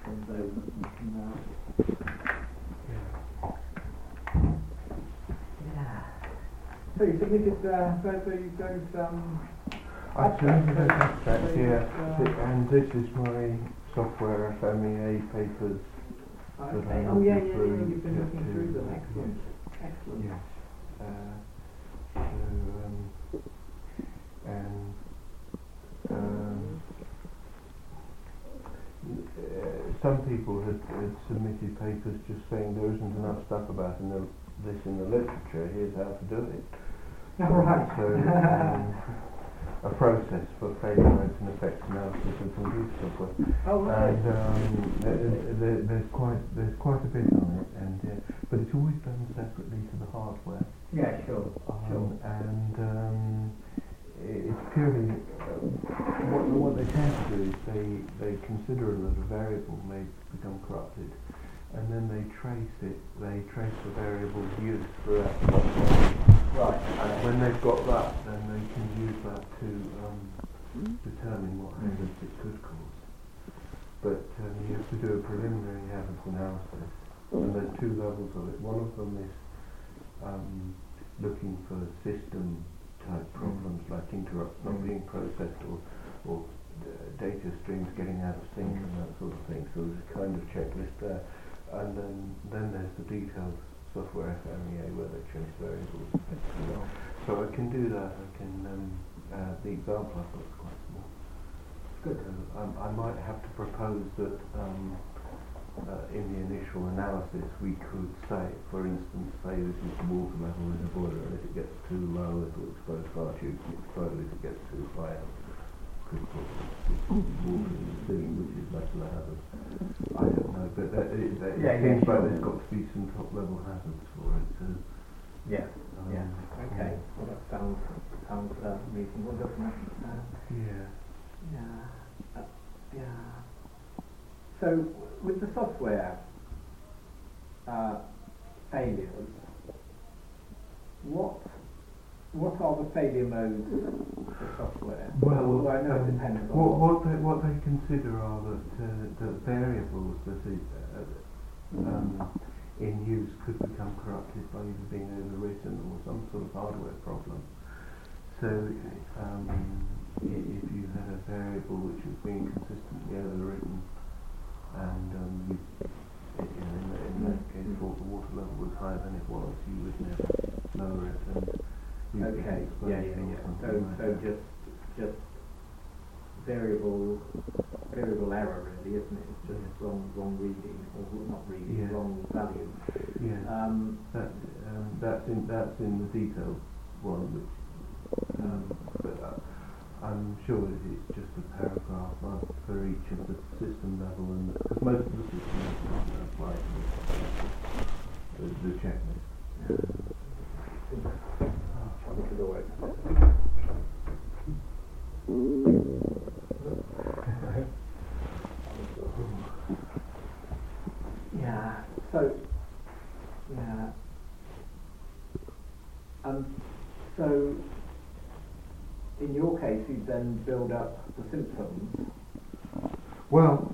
those. Yeah. So you submitted, so you've done some... I submitted an abstract here, and this is my software FMEA papers. Okay. Oh yeah, you've been looking through them. Excellent. Excellent. Yes. Some people had submitted papers just saying there isn't enough stuff about this in the literature, here's how to do it. Oh, right. So, a process for failure modes and effects analysis of computer software. Oh, right. And there's quite a bit on it, and but it's always done separately to the hardware. Yeah, sure. And it's purely what they tend to do is they consider that a variable may become corrupted, and then they trace the variable's use throughout the software. Right. And when they've got that, then they can use that to determine what hazards it could cause. But you have to do a preliminary hazards analysis, and there's two levels of it. One of them is looking for system type problems like interrupts not being processed or data streams getting out of sync and that sort of thing. So there's a kind of checklist there. And then there's the detailed software FMEA where they trace variables. So I can do that. I can the example I've got is quite small. Good. I might have to propose that in the initial analysis we could say, for instance, this is the water level in the boiler, and if it gets too low it will explode far tubes and explode. If it gets too high it could cause water in the sea, which is less of a hazard. I don't know, but it seems like there's got to be some top level hazards for it. So, yeah. Okay. Well, that sounds reasonable, doesn't it? Yeah. So with the software failures, what are the failure modes for software? Well, I know it depends on what they consider are that variables that in use could become corrupted by either being overwritten or some sort of hardware problem. So if you had a variable which was being consistently overwritten, and in that case thought the water level was higher than it was, you would never lower it, and So just variable error, really, isn't it? It's just wrong reading, or not reading, wrong value. That's in the detailed one, which but I'm sure it's just a paragraph for each of the system level, and because most of the system levels apply to the checklist. So in your case, you then build up the symptoms. Well,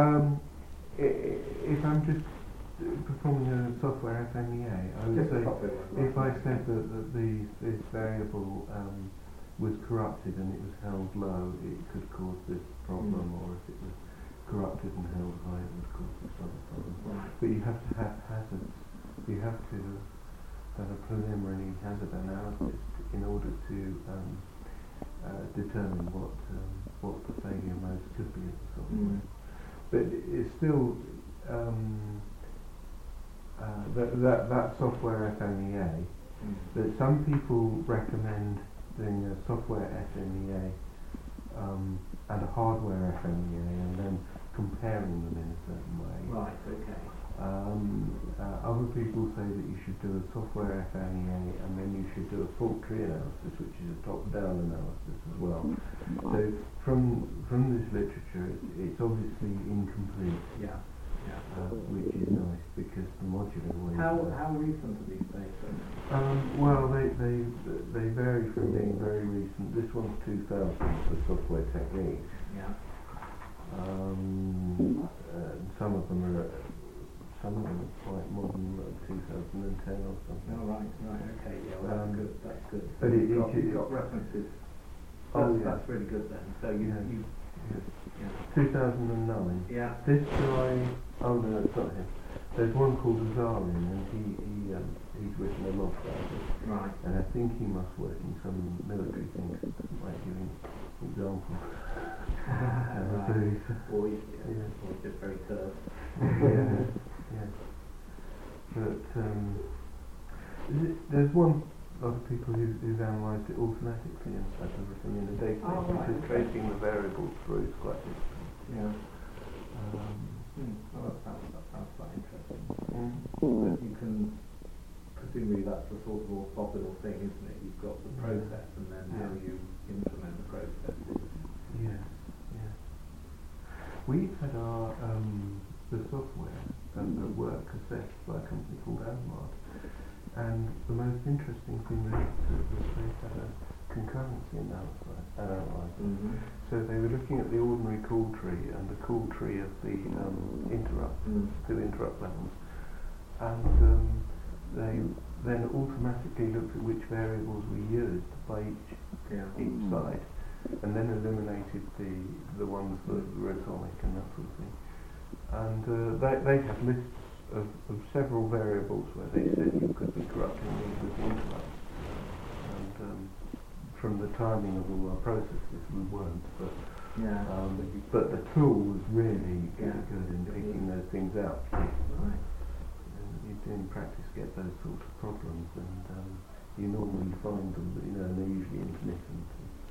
if I'm just performing a software FMEA, I would say if I said that this variable was corrupted and it was held low, it could cause this problem, or if it was corrupted and held high, it would cause this other problem. But you have to have hazards. You have to have a preliminary hazard analysis in order to determine what the failure modes could be of the software. But it's still that software FMEA, that some people recommend doing a software FMEA and a hardware FMEA, and then comparing them in a certain way. Right, okay. Other people say that you should do a software FMEA and then you should do a fault tree analysis, which is a top-down analysis as well. So from this literature, it's obviously incomplete. Which is nice because the modular way. How recent are these papers? Well, they vary from being very recent. This one's 2000 for software techniques. Yeah. Some them are, some of them are quite modern, like 2010 or something. Oh, right, okay, yeah, well, that's good. So But you've got references. That's really good then. So you 2009. Yeah. This guy, oh no, it's not him. There's one called Azarin, and he's written a lot about it. Right. And I think he must work in some military things. Might give him example. Right. Or he's just very terse. yeah. But there's one lot of people who've analysed it automatically and stuff, everything in the database, which is tracing the variables through. It's quite difficult. Yeah. Well, that sounds quite interesting. But you can, presumably that's the sort of orthogonal thing, isn't it? You've got the process and then how you implement the process. Yeah. We've had our the software at work assessed by a company called Amart, and the most interesting thing they did was they had a concurrency analyzer. So they were looking at the ordinary call tree and the call tree of the interrupt, two interrupt levels, and they then automatically looked at which variables we used by each side, and then eliminated the ones that were atomic and that sort of thing. And they had lists of several variables where they said you could be corrupting these with the interrupt. And from the timing of all our processes, we weren't. But the tool was really good in picking those things out. Right. You do in practice get those sorts of problems, and you normally find them, and they're usually intermittent.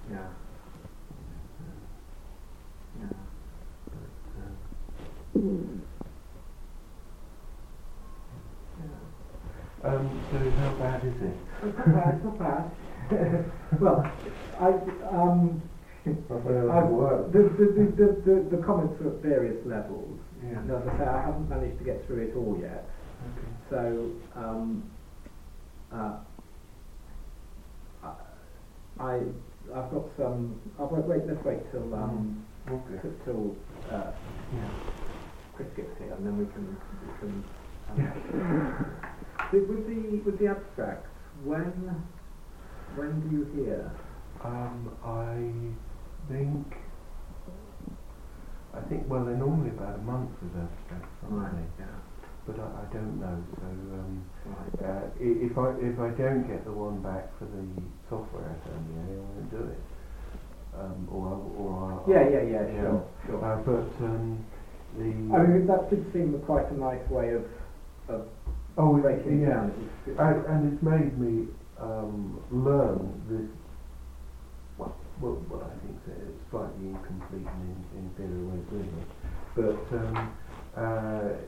So how bad is it? It's not bad. Well, the comments are at various levels. Yeah. And as I say, I haven't managed to get through it all yet. Okay. So I've got some. Let's wait till till Chris gets here, and then we can. With the abstracts, when do you hear? I think well, they're normally about a month with abstracts, aren't Right. they? Yeah. But I don't know. So Right. if I don't get the one back for the software assembly, I won't do it. Sure. But I mean, that did seem quite a nice way of breaking it down. And it's made me learn this. Well, I think that it's slightly incomplete and inferior way of doing it. But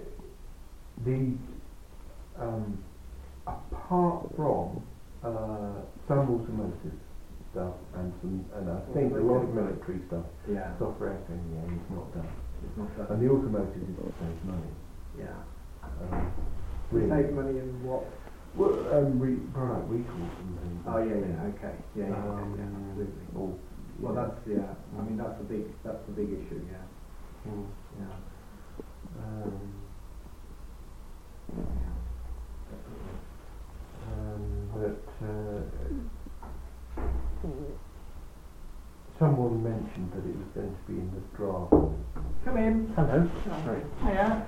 apart from some automotive stuff and I think a lot of military stuff, software FMEA is not done. It's not done. And the automotive is to save money. Yeah. Really. Save money in what? Well, product recalls and things. Oh okay. Yeah, absolutely. Well, that's I mean, that's a big issue. Yeah. Someone mentioned that it was going to be in the draft. Come in. Hello. Sorry. Hiya.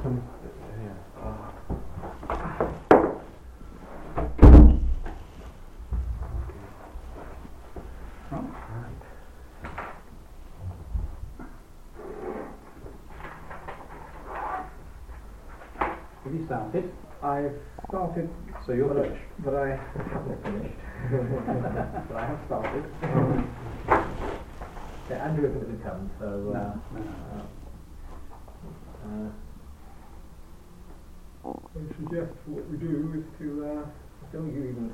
Have you started? I've started. So you're finished? But I haven't finished. But I have started. Andrew hasn't come, so. I suggest what we do is to. Don't you even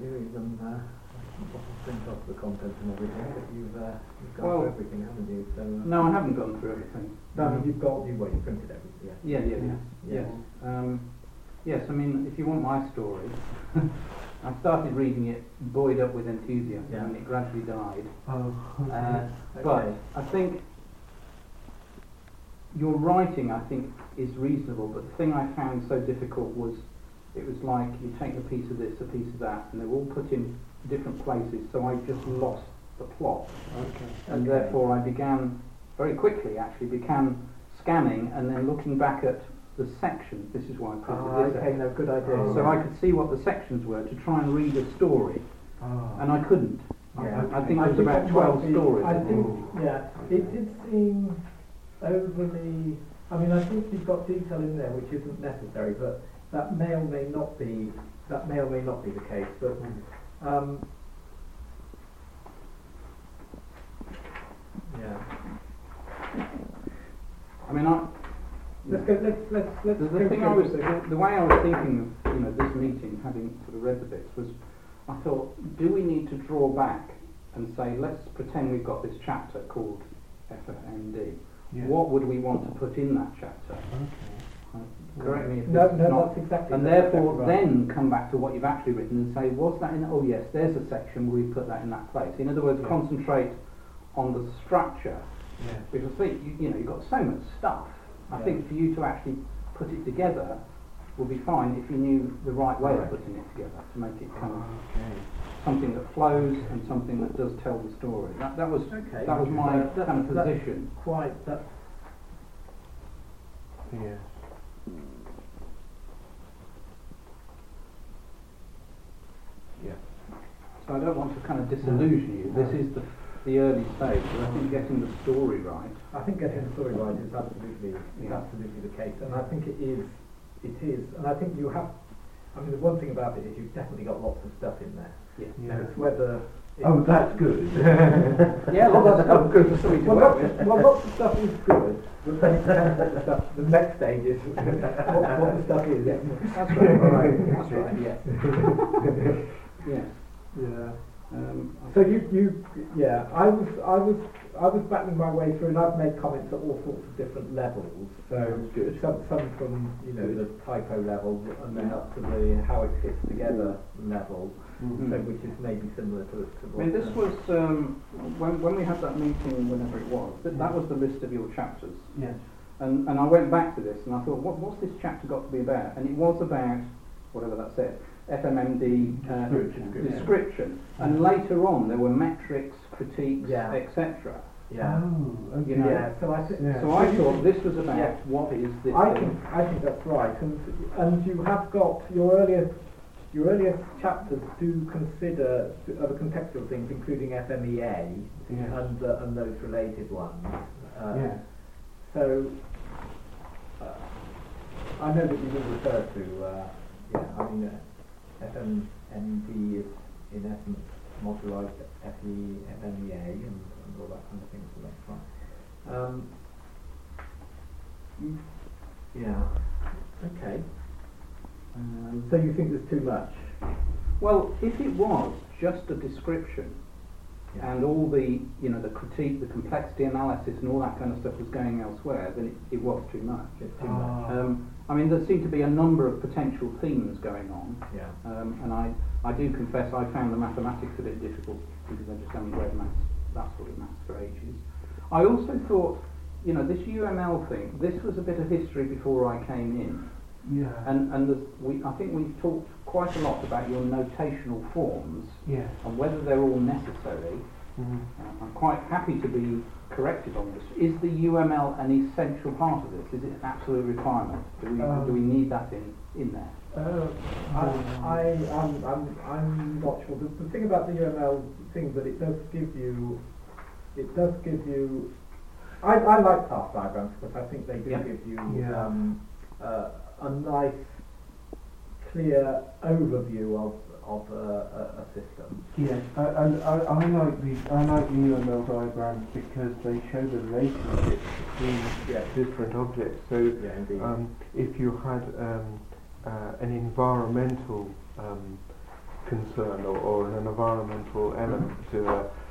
print off the content and everything, but you've gone through everything, haven't you? So, no, I haven't gone through everything. No, you've printed everything. Yes. Yes, I mean, if you want my story, I started reading it buoyed up with enthusiasm and it gradually died. But I think your writing, I think, is reasonable, but the thing I found so difficult was it was like you take a piece of this, a piece of that, and they're all put in different places, so I just lost the plot. And therefore I began, very quickly actually, began scanning and then looking back at the sections. This is why I put this. Okay, no, good idea. So I could see what the sections were to try and read a story, and I couldn't. Yeah. I think there was about 12 stories. I think, it did seem overly. I mean, I think you've got detail in there which isn't necessary, but that may or may not be. That may or may not be the case. But I mean, let's go. Let's. The thing I was, the way I was thinking of, this meeting, having sort of read the bits, was I thought, do we need to draw back and say, let's pretend we've got this chapter called FFMD. Yeah. What would we want to put in that chapter? Okay. Correct me if No, it's not. that's exactly. And therefore, then come back to what you've actually written and say, was that in? Oh yes, there's a section where we put that in that place. In other words, concentrate on the structure. Yeah. Because I think you've got so much stuff. I think for you to actually put it together would be fine if you knew the right way of putting it together to make it kind of something that flows and something that does tell the story. That was my kind of position. Quite that. Yes. Yeah. So I don't want to kind of disillusion you. This is the early stage, but I think getting the story right. I think getting the story right is absolutely the case, and I think it is, and I think you have. I mean, the one thing about it is you've definitely got lots of stuff in there. Yeah. And it's whether. Oh, that's good. Yeah, lots of stuff good for somebody to work with. Well, lots of stuff is good, but then it depends what the stuff. The next stage is what the stuff is. That's right. That's right. Yes. Yes. Yeah. So I was battling my way through, and I've made comments at all sorts of different levels. So good. Some from the typo level, and then up to the how it fits together level, so which is maybe similar to I mean, this was when we had that meeting, whenever it was. That was the list of your chapters. Yes. And I went back to this, and I thought, what's this chapter got to be about? And it was about whatever that said. FMMD description, and later on there were metrics, critiques, etc. Yeah. Oh, okay. So I thought this was about what is this. I think that's right, and you have got your earlier chapters do consider other contextual things, including FMEA and those related ones. So I know that you will refer to. FMMD is in essence modularized FMEA and all that kind of thing, so that's right. Okay. So you think there's too much? Well, if it was just a description and all the the critique, the complexity analysis and all that kind of stuff was going elsewhere, then it was too much. It's too much. I mean, there seemed to be a number of potential themes going on, and I do confess I found the mathematics a bit difficult because I just haven't read that sort of maths for ages. I also thought, this UML thing, this was a bit of history before I came in. Yeah. And I think we've talked quite a lot about your notational forms and whether they're all necessary. I'm quite happy to be corrected on this. Is the UML an essential part of this? Is it an absolute requirement? Do we need that in there? I'm not sure. The thing about the UML thing that it does give you. I like path diagrams because I think they do give you a nice, clear overview of a system. Yes, and I like the UML diagrams because they show the relationships between different objects. So if you had an environmental concern or an environmental element to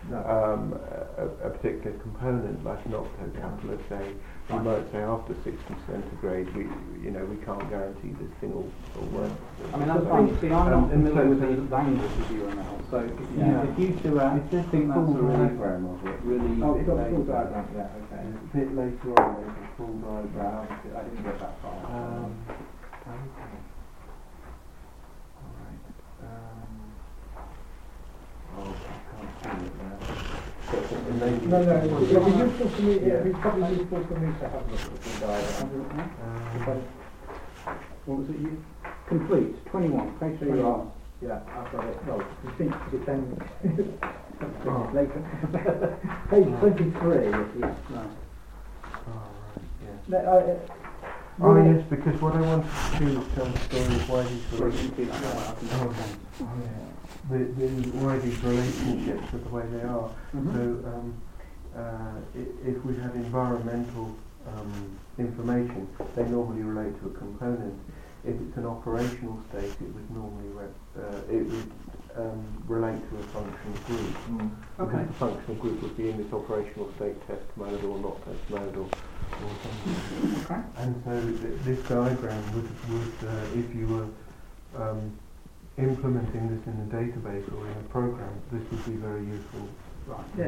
a particular component, like an octocapital, let's say, you might say after 60 centigrade, we can't guarantee this thing will work. I mean, that's fine. See, I'm not familiar with the language of UML, so if you two it's just think that's a really diagram of it. really Oh, you've got the full diagram, okay. A bit later on, maybe. full diagram. I didn't get that far. Okay. Alright. I can't see it now. No, it'll be useful for me. It'll be probably useful for me to have a look at the full diagram. What was it? Complete 21. Page 21. Yeah, I've got it. Well, complete because it's then later. Page 23. Right. Yes, because what I wanted to do is tell the story of why these relationships why these relationships are the way they are. So if we have environmental information, they normally relate to a component. If it's an operational state, it would normally relate to a functional group. Because the functional group would be in this operational state test mode or not test mode or something. Okay. And so this diagram would if you were implementing this in a database or in a program, this would be very useful. Right. Yeah,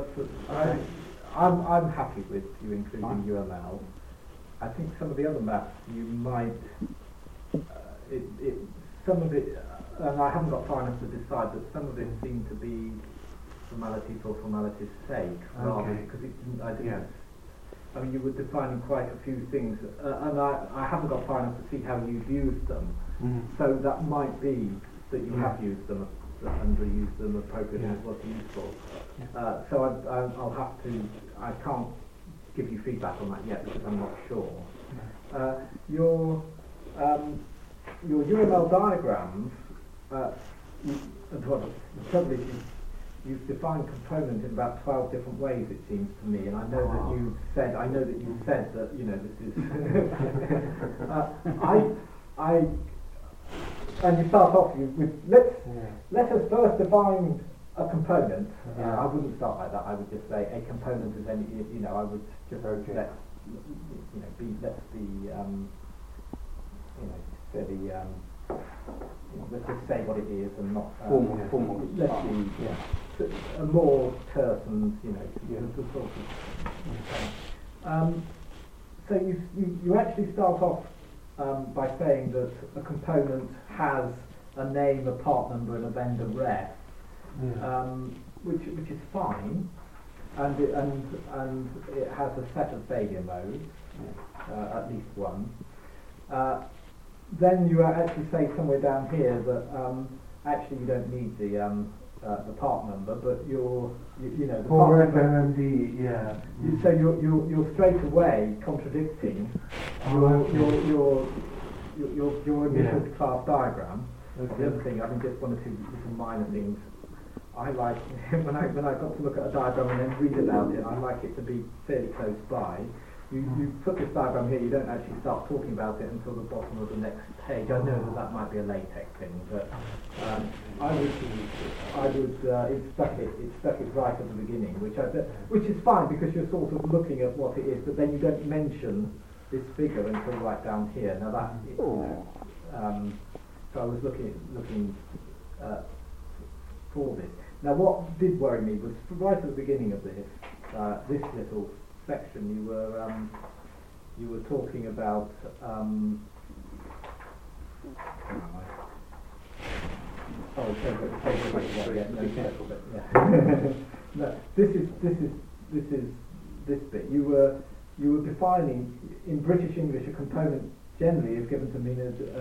I'm happy with you including UML. I think some of the other maps you might some of it, and I haven't got far enough to decide, but some of it seemed to be formality for formality's sake, rather because I didn't. I mean, you were defining quite a few things, and I haven't got far enough to see how you've used them. So that might be that you have used them and reused them appropriately as what's useful. So I'll have to. I can't give you feedback on that yet because I'm not sure. Your UML diagrams. The trouble is you've defined component in about 12 different ways, it seems to me, and I know that you said that this is and you start off with let us first define a component. I wouldn't start like that. I would just say a component is any. I would just let's just say what it is and not formal. Let's be a more terse and the sort of. So you actually start off by saying that a component has a name, a part number, and a vendor ref, which is fine, and it has a set of failure modes, at least one. Then you actually say somewhere down here that actually you don't need the part number, but the part number. So you're straight away contradicting your initial class diagram. The other thing, just one or two little minor things. I like when I got to look at a diagram and then read about it. I like it to be fairly close by. You put this diagram here, you don't actually start talking about it until the bottom of the next page. I know that might be a LaTeX thing, but I would it stuck it right at the beginning, which is fine because you're sort of looking at what it is, but then you don't mention this figure until right down here. Now that so I was looking for this. Now what did worry me was right at the beginning of this little section you were talking about no, this is this bit. You were defining in British English a component generally is given to mean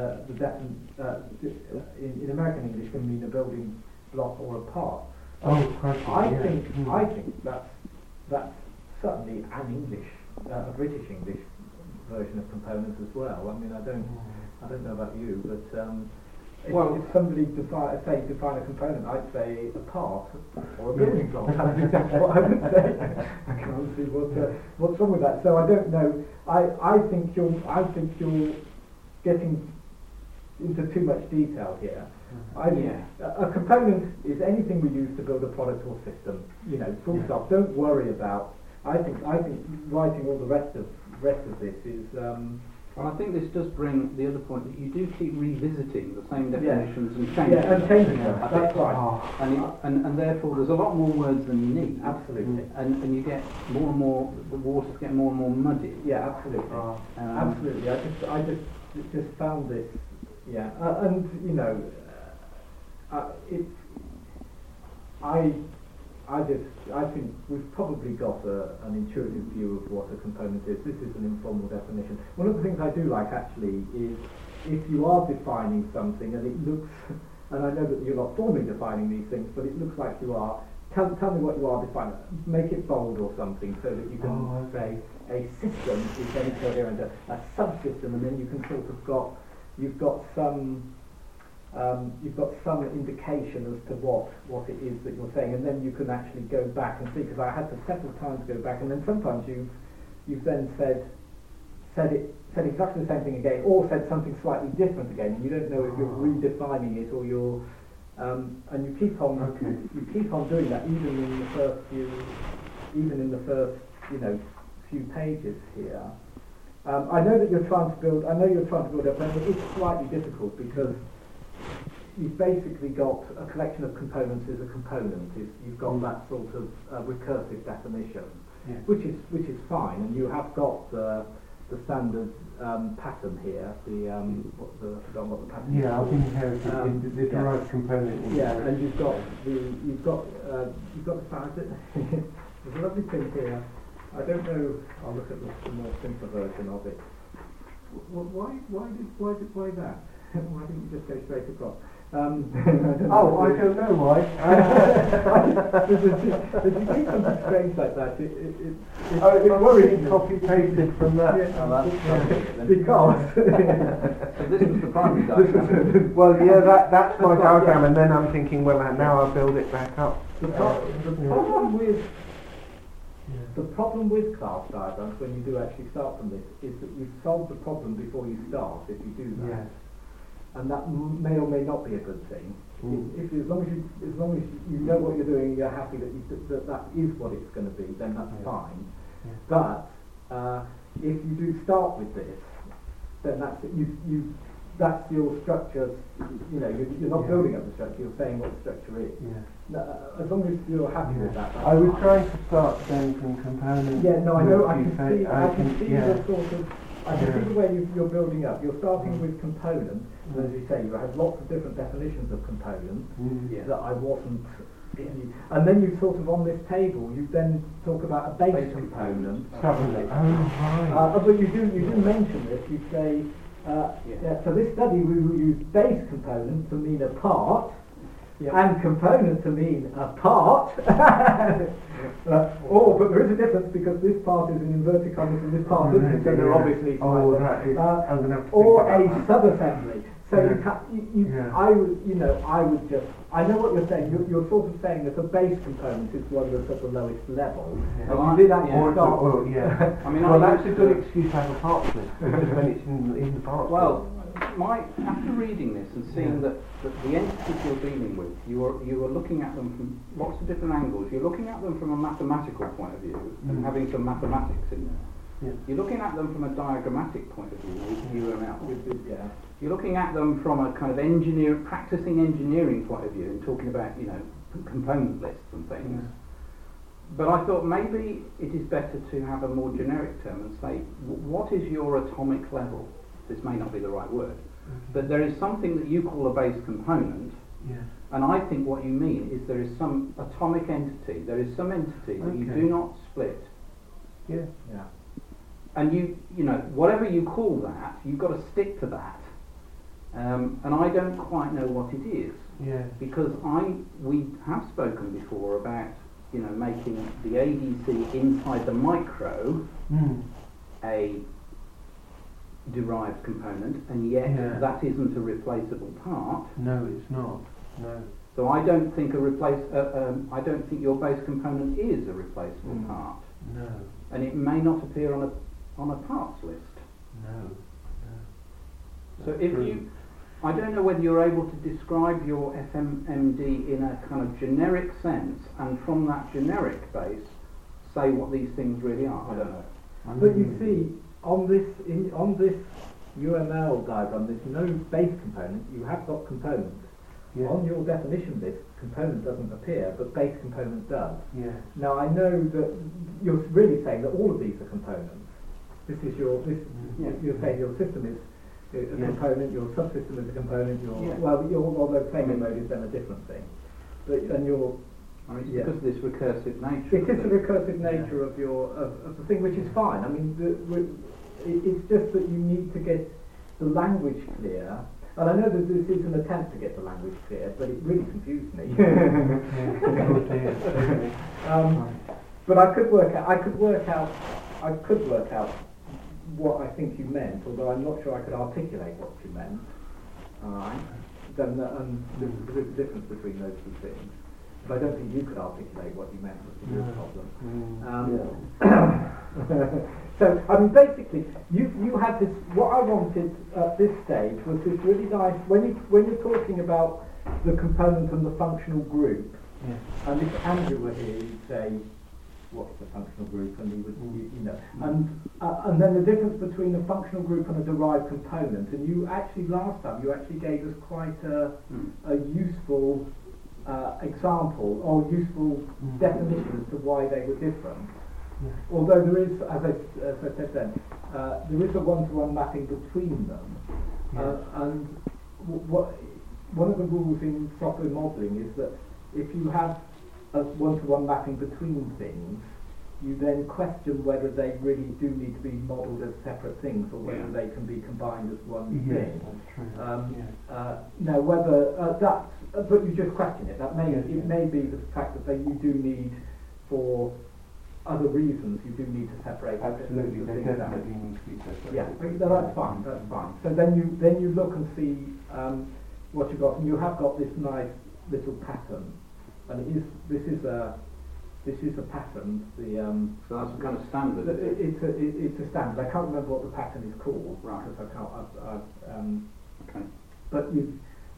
in American English can mean a building block or a part. I think that's certainly an English, a British English version of components as well. I mean, I don't know about you, but if somebody define a component, I'd say a part or a building block. That's exactly what I would say. I can't see what's wrong with that. So I don't know. I think you're getting into too much detail here. A component is anything we use to build a product or system. Full stop. Don't worry about. I think writing all the rest of this is Well, I think this does bring the other point that you do keep revisiting the same definitions and changing Yeah, and changing them. a That's bit. right. And therefore there's a lot more words than you need. Absolutely. And you get more and more, the waters get more and more muddy. Yeah, absolutely. Absolutely. I just found this. Yeah, and you know, it's. I think we've probably got an intuitive view of what a component is. This is an informal definition. One of the things I do like actually is if you are defining something and it looks, and I know that you're not formally defining these things, but it looks like you are, tell me what you are defining. Make it bold or something so that you can say a system is very coherent, a subsystem, and then you can sort of you've got some indication as to what it is that you're saying, and then you can actually go back and see. Because I had to several times go back, and then sometimes you've then said exactly the same thing again, or said something slightly different again, and you don't know if you're redefining it or you're and you keep on doing that even in the first few pages here. I know that you're trying to build up, but it's slightly difficult because you've basically got a collection of components as a component. You've got that sort of recursive definition, which is fine, and you have got the standard pattern here. I forgot what the pattern is. Yeah, I've inherited the derived component. Yeah, and you've got the standard. There's a lovely thing here. I don't know. I'll look at the more simple version of it. Why that? Why didn't you just go straight across? I don't know why. If you do something strange like that, it worries me. Copy pasted from that. Because So this was the primary diagram. Well, that's my diagram, and then I'm thinking, well, now I'll build it back up. The problem with class diagrams, when you do actually start from this, is that you solve the problem before you start. If you do that. Yes. And that may or may not be a good thing. As long as you know what you're doing, you're happy that is what it's going to be, then that's fine. Yeah. But if you do start with this, then that's that's your structure. You're not building up the structure. You're saying what the structure is. Yeah. As long as you're happy with that. I was trying to start then from components. Yeah, no, I know. I can see yeah. the sort of. I can see the way you're building up. You're starting with components, and as you say, you have lots of different definitions of components that I wasn't. And then you sort of on this table, you then talk about a base component. Suddenly. Right. But you do mention this. You say, for this study, we will use base component to mean a part. And component to mean a part, but there is a difference because this part is in inverted commas and this part isn't, so they're obviously I'm going to have to or a subassembly. So I know what you're saying. You're sort of saying that a base component is one that's at the lowest level. Well, you did actually start. I mean, that's a good excuse to have a parts list because when it's in the parts list. After reading this and seeing that the entities you're dealing with, you are looking at them from lots of different angles. You're looking at them from a mathematical point of view and having some mathematics in there. Yeah. You're looking at them from a diagrammatic point of view with UML. You're looking at them from a kind of practicing engineering point of view and talking about component lists and things. But I thought maybe it is better to have a more generic term and say, what is your atomic level? This may not be the right word, but there is something that you call a base component, and I think what you mean is there is some atomic entity, there is some entity that you do not split. Yeah. And you whatever you call that, you've got to stick to that. And I don't quite know what it is. Yeah. Because we have spoken before about making the ADC inside the micro a derived component, and yet that isn't a replaceable part. No, it's not. No. So I don't think I don't think your base component is a replaceable part. No. And it may not appear on a parts list. No. So I don't know whether you're able to describe your FMMD in a kind of generic sense, and from that generic base, say what these things really are. I don't know. But you see, on this UML diagram, there's no base component. You have got components. Yeah. On your definition list, component doesn't appear, but base component does. Yes. Now I know that you're really saying that all of these are components. You're saying your system is a component, your subsystem is a component, although payment mode is then a different thing. It's because of this recursive nature. It is the recursive nature of the thing, which is fine. I mean, it's just that you need to get the language clear. And I know that this is an attempt to get the language clear, but it really confused me. But I could work out what I think you meant, although I'm not sure I could articulate what you meant. Alright. Then there's a difference between those two things. But I don't think you could articulate what you meant was your problem. So, I mean, basically, you had this. What I wanted at this stage was this really nice. When you're talking about the component and the functional group, and if Andrew were here, you'd say, "What's the functional group?" And he would, and then the difference between a functional group and a derived component. And last time you gave us quite a useful example or useful definition as to why they were different. Yeah. Although there is, as I said then, there is a one-to-one mapping between them, and one of the rules in software modelling is that if you have a one-to-one mapping between things, you then question whether they really do need to be modelled as separate things or whether they can be combined as one thing. That's true. Now, whether but you just question it. It may be the fact that you do need, for other reasons, you do need to separate. Absolutely, they definitely need to be separated. Yeah, that's fine. That's fine. So then you look and see what you've got, and you have got this nice little pattern, and this is a pattern. So that's a kind of standard. It's a standard. I can't remember what the pattern is called, right? Because I can't. Okay. But you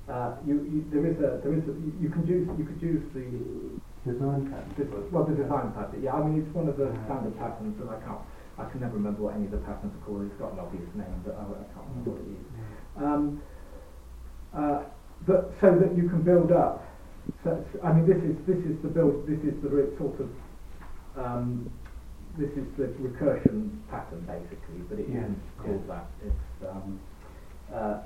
could use the design pattern. Well, the design pattern. Yeah, I mean it's one of the standard patterns, and I can never remember what any of the patterns are called. It's got an obvious name, but I can't remember what it is. But so that you can build up. So I mean, this is the build. This is the sort of this is the recursion pattern basically, but it isn't called that. It's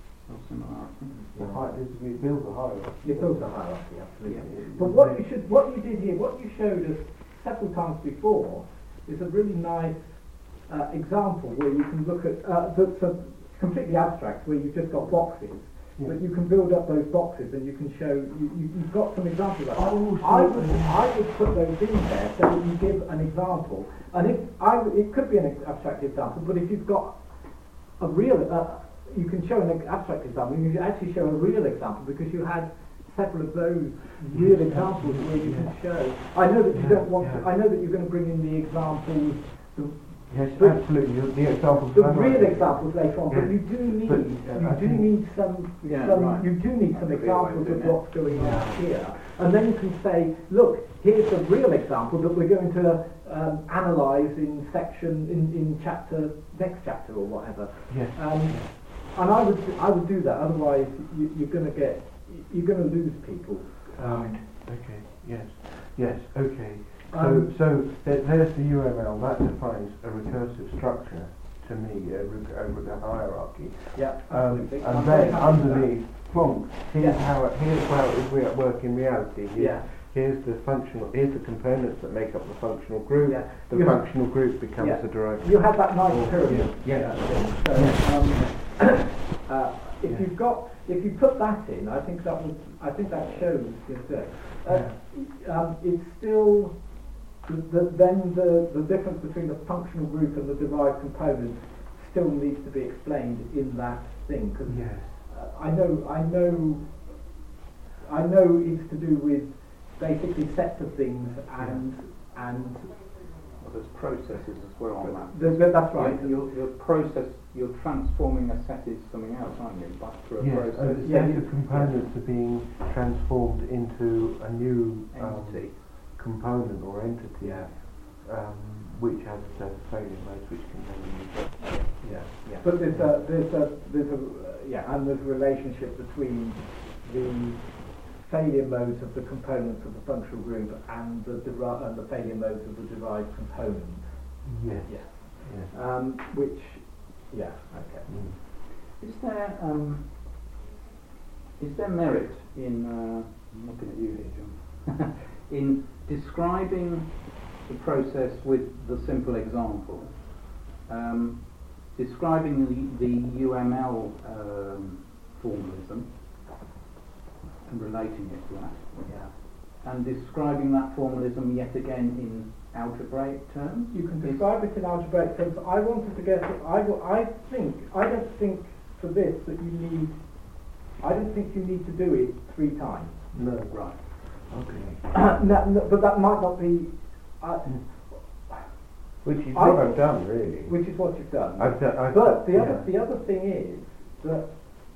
it builds a hierarchy. It builds a hierarchy, absolutely. Yeah. But what you did here, what you showed us several times before, is a really nice example where you can look at that's completely abstract, where you've just got boxes, but you can build up those boxes and you can show you've got some examples. Like I would put those in there so that you give an example, and it could be an abstract example, but if you've got a real you can show an abstract example, you can actually show a real example because you had several of those real examples where you can show. I know that you don't want to. I know that you're going to bring in the examples. Yes, absolutely. The examples. The real examples later on, but you do need some examples of what's going on here, and then you can say, look, here's a real example that we're going to analyse in next chapter or whatever. Yes. And I would do that. Otherwise, you're going to lose people. Okay. Yes. Okay. So there's the UML that defines a recursive structure to me, a hierarchy. Yeah. And then underneath, plonk. Here's how it would work in reality. Here's the components that make up the functional group. Yeah. The functional group becomes the derived. You have that nice pyramid. If you put that in, I think that shows it's still the difference between the functional group and the derived component still needs to be explained in that thing, because I know it's to do with basically sets of things and there's processes as well on that. That's right. You're transforming a set into something else, aren't you? Through a process. A set of components are being transformed into a new entity. Component or entity. which has a set of failure modes which can then be used. Yeah. But there's a relationship between the failure modes of the components of the functional group and the failure modes of the derived components. Yes. Yeah. Yes. Which, yeah, okay. Is there merit in I'm looking at you here, John, in describing the process with the simple example, describing the UML formalism and relating it to that, and describing that formalism yet again in algebraic terms? You can describe it in algebraic terms. I wanted to get it. I don't think for this that you need. I don't think you need to do it 3 times. No. Right. Okay. No, but that might not be. Which is what I've done, really. Which is what you've done. But the other thing is that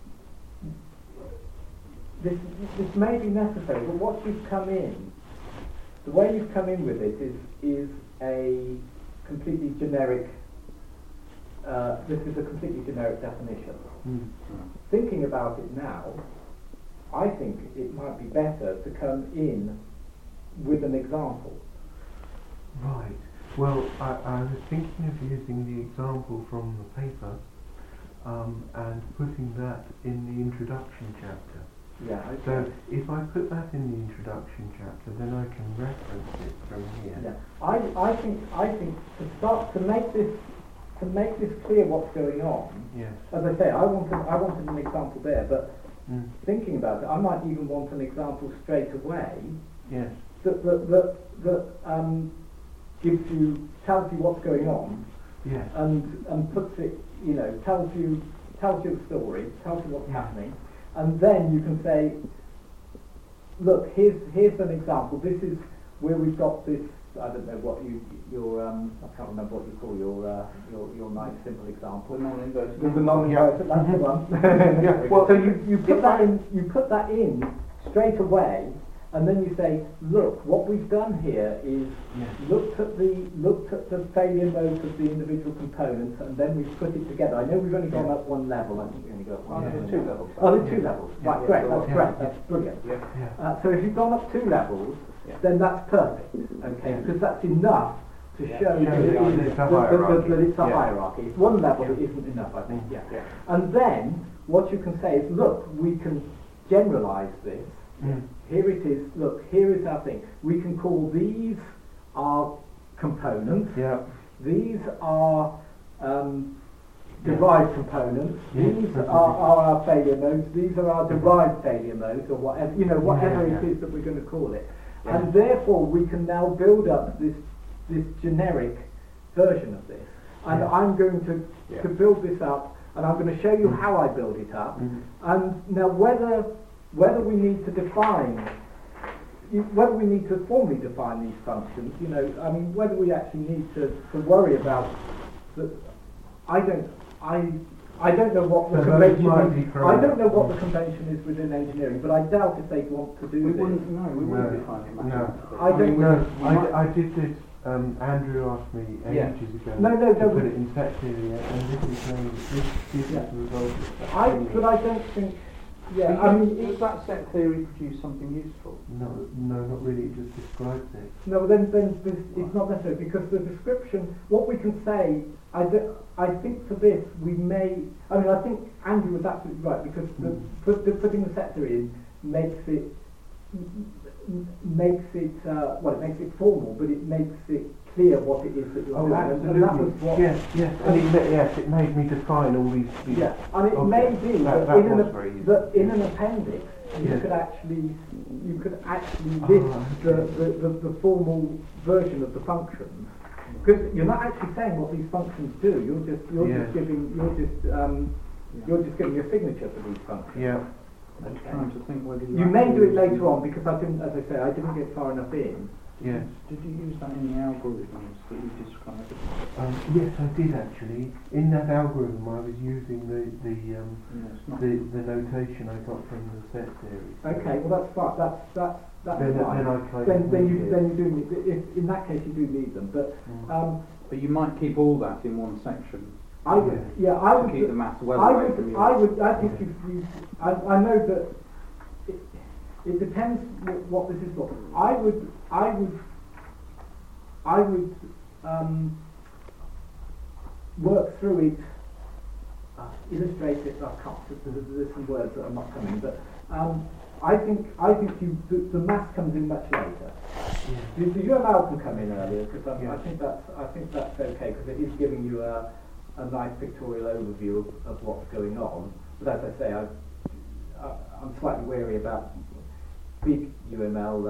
this may be necessary, but what you've come in, the way you've come in with it is a completely generic. This is a completely generic definition. Thinking about it now, I think it might be better to come in with an example. Right. Well, I was thinking of using the example from the paper and putting that in the introduction chapter. Yeah. Okay. So if I put that in the introduction chapter, then I can reference it from here. Yeah. I think to start to make this clear what's going on. Yes. As I say, I wanted an example there, but thinking about it, I might even want an example straight away. Yes. That tells you what's going on. Yes. And puts it, tells you the story, tells you what's happening, and then you can say, look, here's an example. This is where we've got this. I don't know what I can't remember what you call your nice simple example. The non-inverted. The non-inverted. That's the one. Yeah. Well, so you put that in. You put that in straight away, and then you say, look, what we've done here is looked at the failure modes of the individual components, and then we've put it together. I know we've only gone up one level. I think we only got one. There's 2 levels. Oh, there's 2 levels. Right, great. That's great. That's brilliant. So if you've gone up 2 levels, then that's perfect. Okay, because that's enough to show that it's a hierarchy. It's 1 level that isn't enough, I think. Yeah. And then what you can say is, look, we can generalize this. Here it is. Look, here is our thing. We can call these our components. Yeah. These are derived components. These are our failure modes. These are our derived failure modes, or whatever whatever it is that we're going to call it. And therefore, we can now build up this generic version of this. And I'm going to build this up, and I'm going to show you how I build it up. And now, whether we need to formally define these functions, whether we actually need to worry about that. I don't know what the convention is. I don't know what the convention is within engineering, but I doubt if they'd want to do this. We wouldn't define it. No. I don't know. I did this. Andrew asked me ages ago to put it in set theory, and this is the result. But I don't think. Yeah, does that set theory produce something useful? No, not really. It just describes it. No, then it's not necessary, because the description. What we can say, I think for this we may. I think Andrew was absolutely right, because putting the set theory in makes it it makes it formal, but it makes it clear what it is that you're doing. Absolutely. And that was what Yes, it made me define all these. And it may be that in an appendix you could actually list the formal version of the functions, because you're not actually saying what these functions do. You're just giving your signature for these functions. Yeah. I'm trying to think whether you may do it later on, because I didn't get far enough in Yes. Did you use that in the algorithms that you described? Yes, I did actually. In that algorithm, I was using the notation I got from the set theory. Okay, well that's fine. That's then fine. Then you do need. If in that case you do need them, but but you might keep all that in one section. I would. Yeah, I would keep the maths well I away would. from you. I would. I think you. I know that. It depends what this is for. I would work through it, illustrate it. I can't. There's some words that are not coming, but I think the maths comes in much later. Yeah. The UML can come in earlier because I think that's okay because it is giving you a nice pictorial overview of what's going on. But as I say, I'm slightly wary about big UML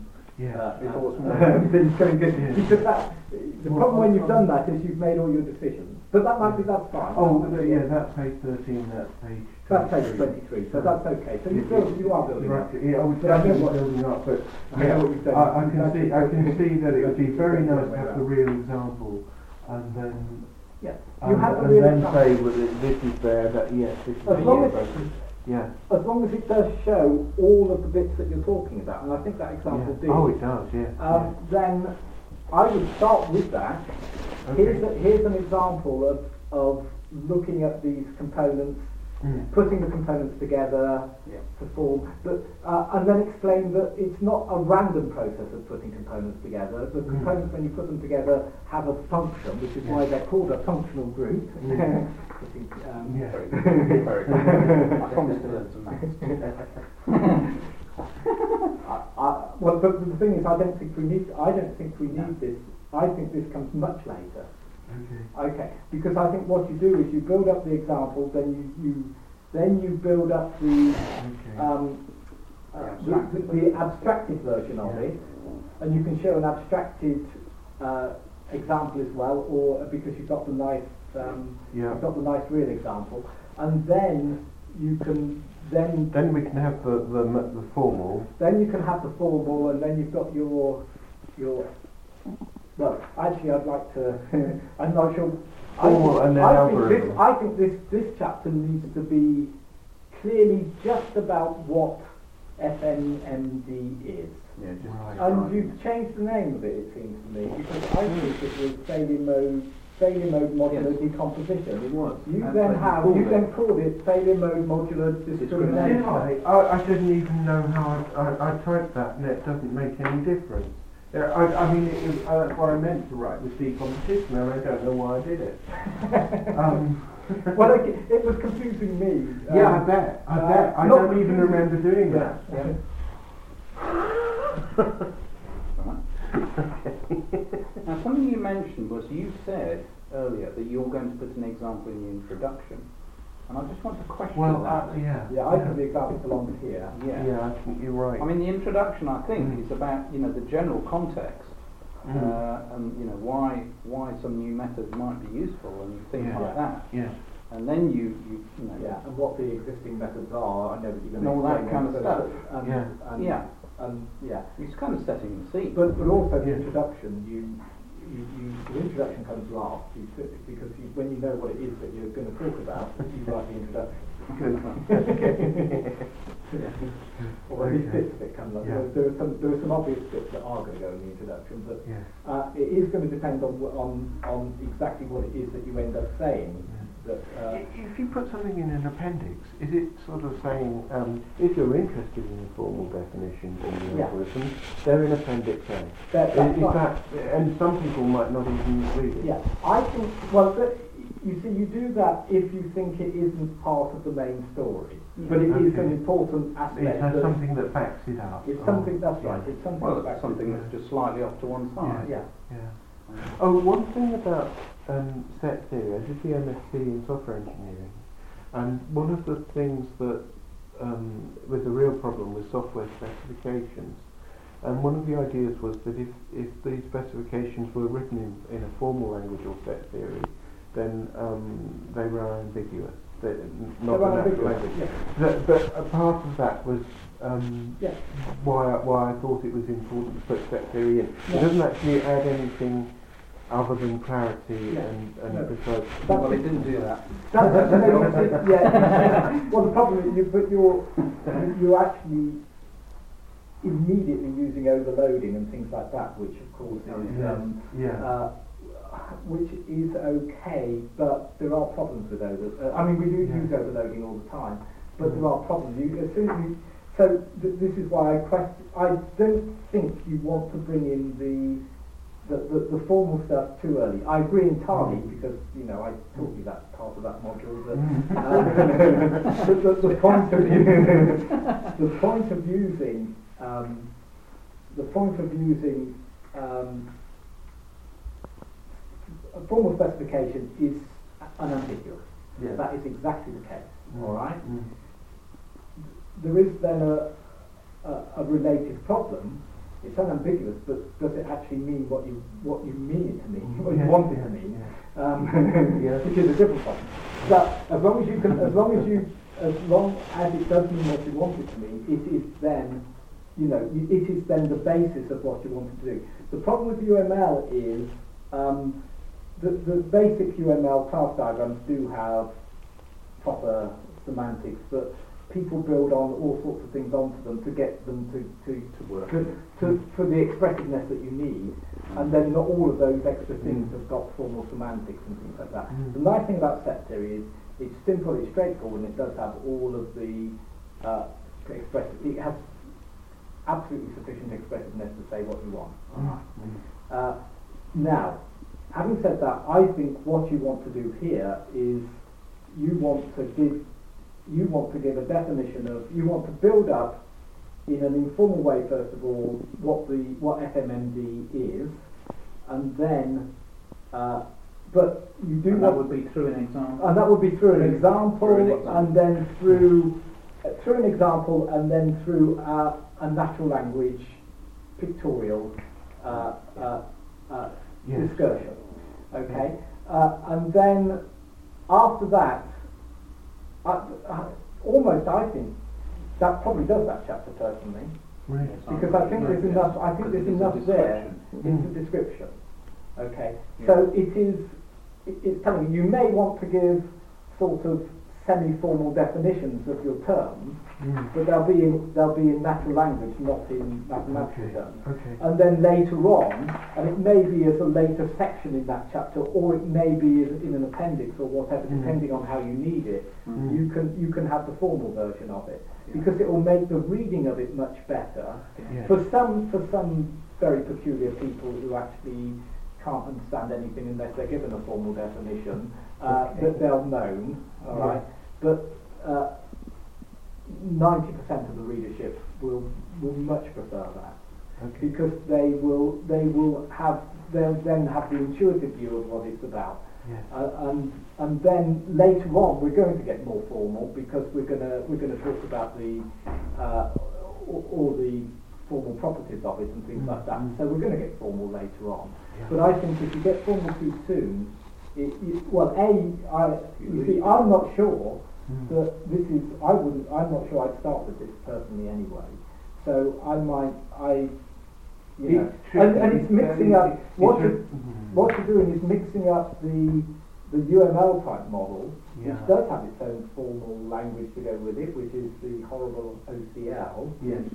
things coming good. Because the problem when you've done that is you've made all your decisions. But that's fine. That's page 13, that's page 23. That's page 23, so that's okay. So you are building right, up. Yeah, I was definitely building up, but I can see that it would be very nice to have the real example and then you have the real example. Say well, this is there, that yes, this is as long as it does show all of the bits that you're talking about, and I think that example did. Oh, it does, then I would start with that. Okay. Here's an example of looking at these components, putting the components together to form, and then explain that it's not a random process of putting components together. The components, when you put them together, have a function, which is why they're called a functional group. Very good. I promise to learn some maths. Well, but the thing is, I don't think we need this. I think this comes much later. Okay. Because I think what you do is you build up the examples, then you build up the abstracted version of it, and you can show an abstracted example as well, or because you've got the nice real example, and then you can then we can have the formal. Then you can have the formal, and then you've got your. Well, actually, I'd like to. I'm not sure. I think this chapter needs to be clearly just about what FNMD is. Yeah, just and you've changed the name of it. It seems to me because I think it was failure mode modular decomposition. It was. You then called it failure mode modular discrimination. I didn't even know how I typed that, and it doesn't make any difference. I mean, that's what I meant to write was decomposition, and I don't know why I did it. Well, it was confusing me. I bet. I don't even remember doing that. Now, something you mentioned was you said earlier that you're going to put an example in the introduction, and I just want to question that. I think the example belongs here. Yeah, I think you're right. I mean, the introduction, I think, is about the general context, and why some new methods might be useful and things like that. Yeah. And then you and what the existing methods are. I know that you're going to all that kind of stuff. It's kind of setting the scene. But also the introduction, the introduction comes last because when you know what it is that you're going to talk about, you write the introduction. Or at least bits of it come last. There are some obvious bits that are going to go in the introduction, but it is going to depend on exactly what it is that you end up saying. If you put something in an appendix, is it sort of saying, if you're interested in the formal definitions and the algorithms, they're in Appendix A? And some people might not even read it. Yeah, I think, you see, you do that if you think it isn't part of the main story. But it is an important aspect. It has something that backs it up. It's something, that's right. It's something that's just slightly off to one side. Yeah. Oh, one thing about set theory, I did the MSc in software engineering, and one of the things that was a real problem with software specifications, and one of the ideas was that if these specifications were written in a formal language or set theory, then they were ambiguous. Not a natural language. But a part of that was Yeah. why I thought it was important to put set theory in. Yeah. It doesn't actually add anything other than clarity Yeah. and No. precise. Well, it didn't do that. Yeah. Well, the problem is you're actually immediately using overloading and things like that, which of course is which is okay, but there are problems with overloading. We do use overloading all the time, but there are problems. As soon as you, so this is why I don't think you want to bring in the formal stuff too early. I agree entirely because I taught you that part of that module. That the point of using a formal specification is unambiguous. Yeah. That is exactly the case. Mm. All right. Mm. There is then a related problem. It's unambiguous, but does it actually mean what you mean it to mean, what you want it to mean? Which is a different problem. But as long as it does mean what you want it to mean, it is then, it is then the basis of what you want to do. The problem with UML is the basic UML class diagrams do have proper semantics, but people build on all sorts of things onto them to get them to work for the expressiveness that you need, and then not all of those extra things have got formal semantics and things like that. The nice thing about set theory is it's simple, it's straightforward, and it does have all of the it has absolutely sufficient expressiveness to say what you want. Now, having said that, I think what you want to do here is you want to give a definition of, you want to build up in an informal way, first of all, what FMMD is, and then, but you do that would be through an example. And that would be through an example, and then through an example, and then through a natural language pictorial discussion. Okay, and then after that, I think that probably does that chapter personally, because I think there's enough. I think there's enough there in the description. Okay, so it's telling you may want to give sort of semi-formal definitions of your terms, but they'll be in natural language, not in mathematical terms. Okay. And then later on, and it may be as a later section in that chapter, or it may be in an appendix or whatever, depending on how you need it. You can have the formal version of it, because it will make the reading of it much better. For some very peculiar people who actually can't understand anything unless they're given a formal definition, that they'll know. All right, but 90% of the readership will much prefer that, because they'll then have the intuitive view of what it's about. And then later on we're going to get more formal, because we're going to talk about the all the formal properties of it and things like that. So we're going to get formal later on. But I think if you get formal too soon, I'm not sure that this is. I'm not sure I'd start with this personally anyway. So and it's mixing up. What you're doing is mixing up the UML type model, which does have its own formal language to go with it, which is the horrible OCL,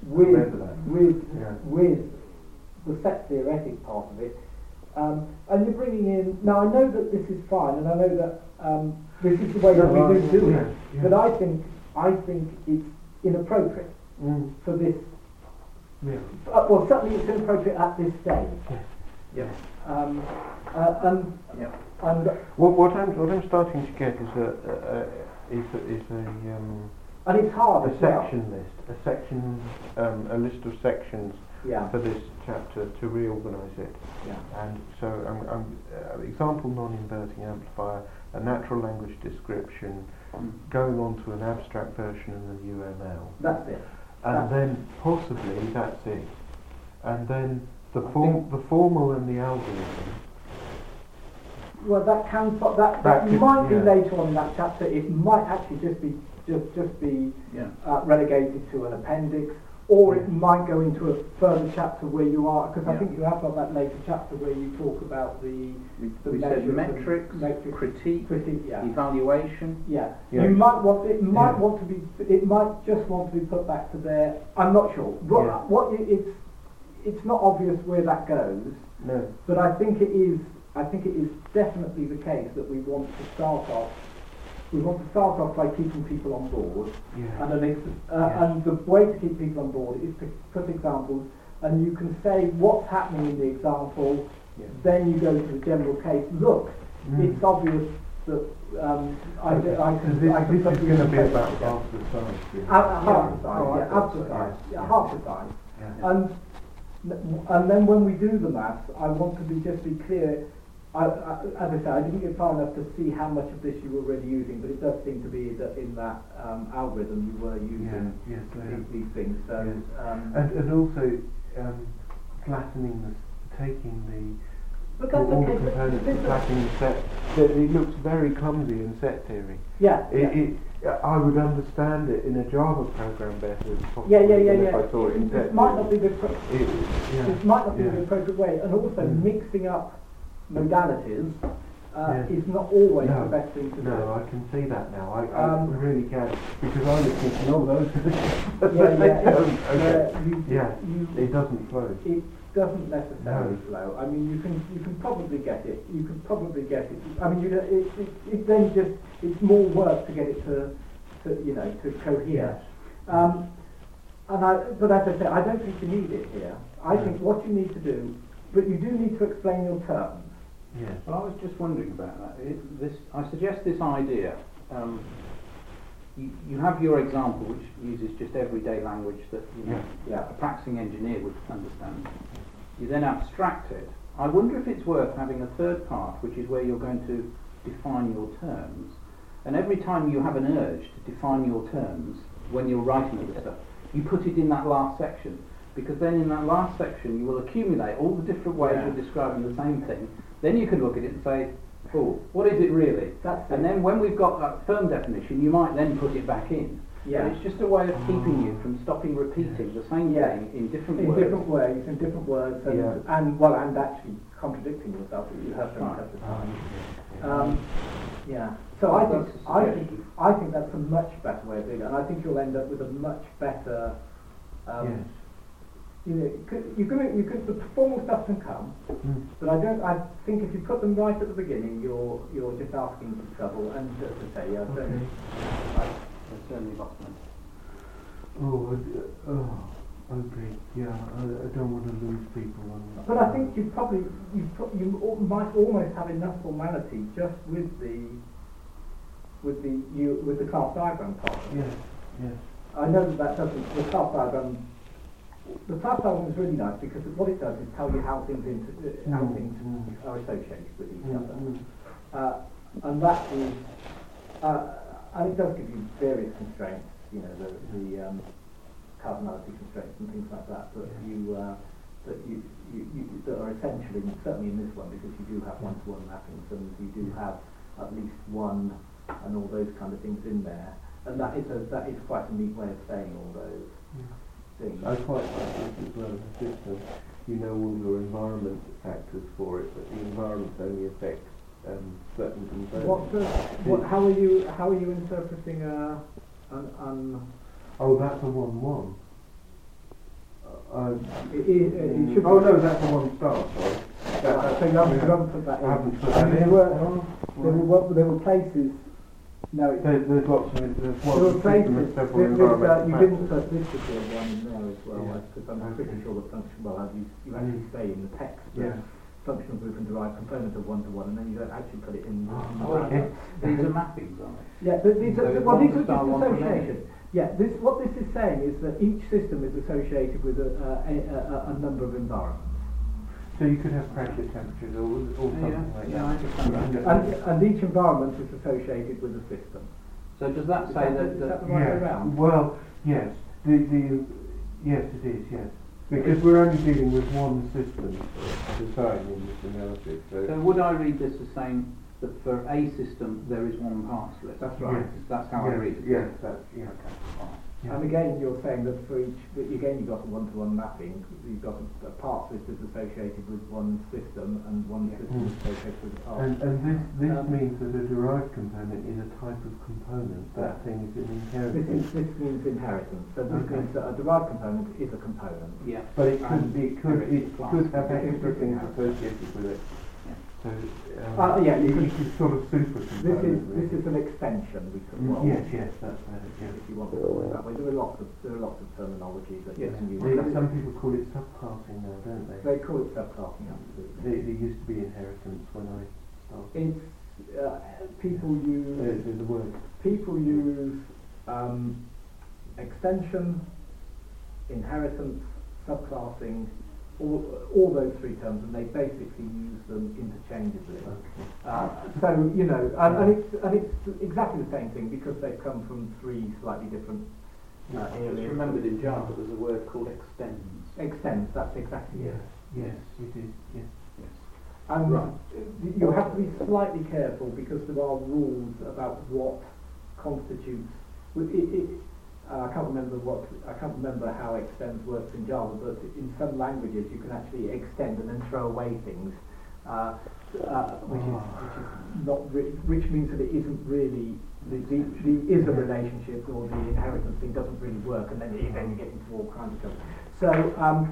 with the set theoretic part of it. And you're bringing in, now I know that this is fine, and I know that this is the way that we do it, but I think it's inappropriate for this. Well, certainly it's inappropriate at this stage. And what I'm starting to get is and it's hard. A section list, a list of sections for this chapter to reorganise it. And so, example non-inverting amplifier, a natural language description, going on to an abstract version of the UML. That's it. And then possibly that's it. And then the formal and the algorithm. Well, that That could- might be yeah. later on in that chapter. It might actually just be relegated to an appendix, or it might go into a further chapter where you are, because I think you have got that later chapter where you talk about the We said metrics, critique, yeah. evaluation. Yeah. Yeah. You might want it might Yeah. want to be it might just want to be put back to there. I'm not sure. It's not obvious where that goes, No. but I think it is definitely the case that we want to start off by keeping people on board, Yeah. and the way to keep people on board is to put examples, and you can say what's happening in the example. Yeah. Then you go to the general case. Look, it's obvious that I can. This is put going to you be in about place. half the size. Half the size, Oh, I yeah, thought half the so, size, yeah. half the size. Yeah. And then when we do the maths, I want to just be clear. As I said, I didn't get far enough to see how much of this you were already using, but it does seem to be that in that algorithm you were using Yes, these things. So, yes. And also flattening taking but all that's the okay. components and flattening the set. It looks very clumsy in set theory. Yeah. I would understand it in a Java program better than possibly Yeah. than if I saw it in set This might not be the This might not be the appropriate way, and also mixing up modalities is not always No. the best thing to do. No, I can see that now. I really can, because I was thinking, oh, those are the it doesn't flow. It doesn't necessarily No. flow. I mean, you can probably get it. You can probably get it. I mean, it then just it's more work to get it to cohere. But as I say, I don't think you need it here. I think what you need to do, but you do need to explain your terms. Yes. Well, I was just wondering about that. I suggest this idea. You have your example, which uses just everyday language that a practicing engineer would understand. You then abstract it. I wonder if it's worth having a third part, which is where you're going to define your terms. And every time you have an urge to define your terms, when you're writing all this stuff, you put it in that last section. Because then in that last section you will accumulate all the different ways of describing the same thing. Then you can look at it and say, oh, what is it really? And then when we've got that firm definition, you might then put it back in. Yeah. But it's just a way of keeping you from stopping repeating the same thing in different words. In different words, and actually contradicting yourself if you have them at the time. So I think that's a much better way of doing it, and I think you'll end up with a much better. The formal stuff can come, but I think if you put them right at the beginning, you're just asking for trouble. And as I say, I certainly lost them. Okay. Yeah, I don't want to lose people on. But I think you might almost have enough formality just with the class diagram part. Yes. I know that doesn't the class diagram. The class diagram is really nice because what it does is tell you how things are associated with each other, and that is, and it does give you various constraints. You know, the cardinality constraints and things like that that are essentially, certainly in this one, because you do have one-to-one mappings and you do have at least one and all those kind of things in there, and that is quite a neat way of saying all those things. I quite like this as well as a system. You know all your environment factors for it, but the environments only affect certain components. How are you interpreting Oh, that's a 1-1. it should no, that's a 1 star. Sorry. So you haven't put that in. I haven't put that in. There were places. No, there's lots of there's one there were places. with several You environmental didn't factors. put this particular one in there as well, Yeah. because I'm pretty sure the function. Well, you actually say in the text. Functional group and derived component of one-to-one, and then you don't actually put it in. These are mappings, aren't they? Yeah, these are just one association. Yeah, what this is saying is that each system is associated with a number of environments. So you could have pressure temperatures or something like that. I understand. And each environment is associated with a system. So does that say that is that the right way around? Well, yes. Yes, it is. Yes. Because we're only dealing with one system design in this analysis. So would I read this as saying that for a system there is one parts list? That's right. Yes. That's how I read it. Yes, that's, yeah. Yeah. And again, you're saying that for each, again, you've got a one-to-one mapping. You've got a parts list that's associated with one system and one system associated with a part. And this means that a derived component is a type of component. That thing is an inheritance. This means inheritance. So this means that a derived component is a component. Yeah. But it could have extra things Yeah. associated with it. So yeah, you can sort of super component. This is an extension. We could Yes, that's better. Yes. if you want to call it that way. There are lots of terminologies that you can use. Some people call it subclassing now, don't they? They call it subclassing, absolutely. There used to be inheritance when I started. It's people use The word. people use extension, inheritance, subclassing, all those three terms, and they basically use them interchangeably. So you know, and it's exactly the same thing because they've come from three slightly different areas. It's remembered in Java there's a word called extends. Extends. That's exactly it. Yes, it is. Yes. And Right. you have to be slightly careful because there are rules about what constitutes. I can't remember how extends works in Java, but in some languages you can actually extend and then throw away things, which means that it isn't really the is a relationship or the inheritance thing doesn't really work, and then you get into all kinds of stuff.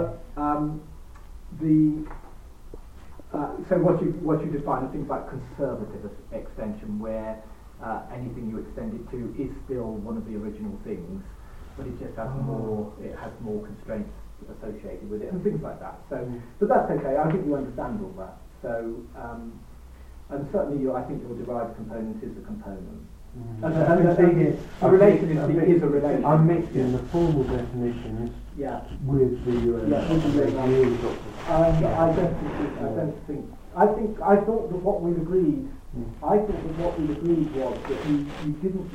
So what you define are things like conservative extension, where anything you extend it to is still one of the original things, but it just has more constraints associated with it and things like that. So, but that's okay. I think you understand all that. So, and certainly I think your derived component is a component. And a relationship is a relationship. I'm mixing the formal definitions with the UML. I thought that what we'd agreed. I thought that what we agreed was that you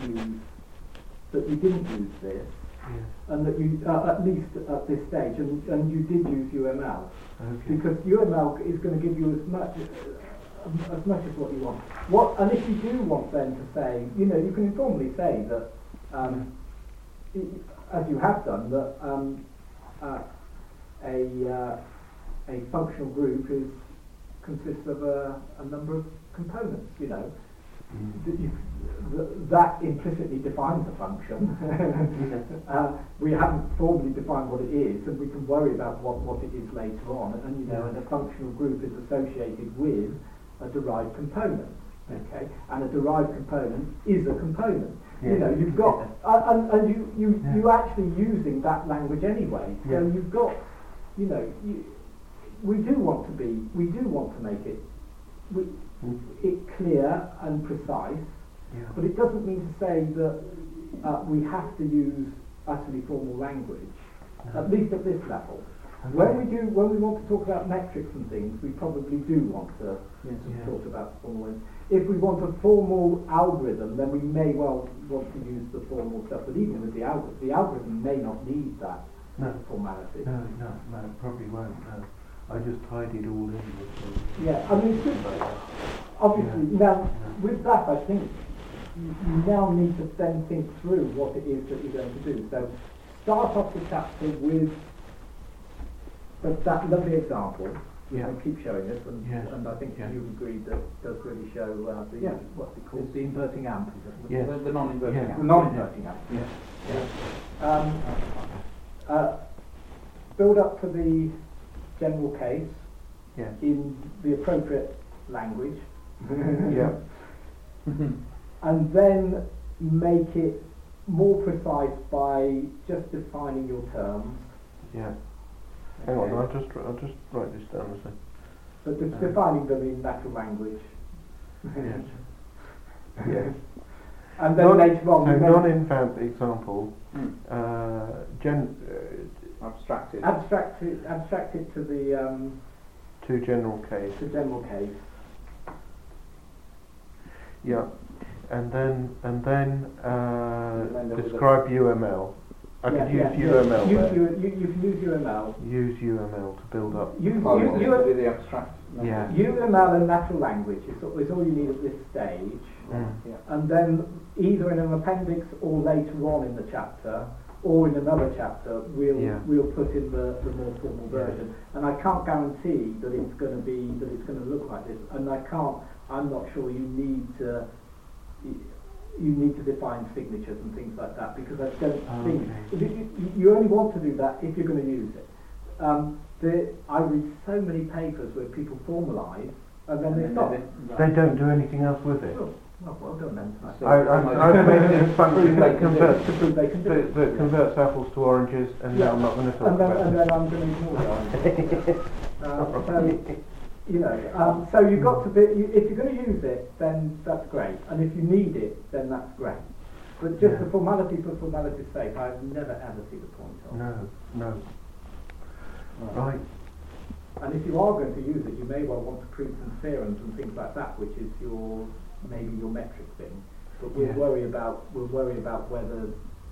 didn't use this, and that you at least at this stage, and you did use UML, because UML is going to give you as much as what you want. And if you do want then to say, you know, you can informally say that, as you have done, that a functional group consists of a number of components, you know, that implicitly defines a function. We haven't formally defined what it is, and we can worry about what it is later on. And you know, and a functional group is associated with a derived component. Okay, and a derived component is a component. You know, you've got, and you actually using that language anyway. So you've got, you know, we do want to make it clear and precise, but it doesn't mean to say that we have to use utterly formal language, at least at this level. When we want to talk about metrics and things, we probably do want to talk about formal ones. If we want a formal algorithm, then we may well want to use the formal stuff. But even with the algorithm may not need that formality. No, probably won't. No. I just tied it all in with I mean, obviously, now, with that, I think you now need to then think through what it is that you're going to do. So, start off the chapter with that lovely example. And keep showing us, and I think you've agreed that does really show what's it called? The inverting amp, is it? The non-inverting amp. The non-inverting amp. Build up to the general case in the appropriate language. And then make it more precise by just defining your terms. Hang on, I'll just write this down a second. But defining them in natural language. And then later on... So non-invamp example, abstract it to the... to general case. To general case. And then describe UML. I could use UML there. You can use UML. Use UML to build up. The abstract. Yeah. UML and natural language is all you need at this stage. Yeah. And then either in an appendix or later on in the chapter, or in another chapter, we'll put in the more formal version. And I can't guarantee that it's going to look like this. And I'm not sure you need to define signatures and things like that, because I don't think you only want to do that if you're going to use it. I read so many papers where people formalise and then they stop. They don't do anything else with it. Oh, well done then. I've made it a function that converts converts apples to oranges, and now I'm not going to talk about it. And then I'm going to ignore it. So you've got to be. If you're going to use it, then that's great, and if you need it, then that's great. But just the formality for formality's sake, I've never ever seen the point of. No. Right. And if you are going to use it, you may well want to prove some theorems and things like that, which is maybe your metric thing. But we'll worry about whether,